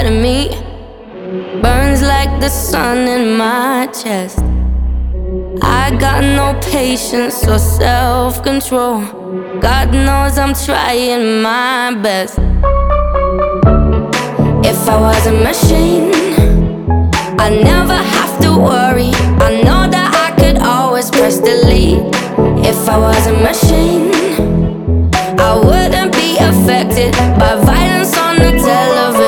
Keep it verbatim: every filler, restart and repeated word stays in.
of me burns like the sun in my chest. I got no patience or self-control. God knows I'm trying my best. If I was a machine, I'd never have to worry. I know that I could always press delete. If I was a machine, I wouldn't be affected by violence on the television.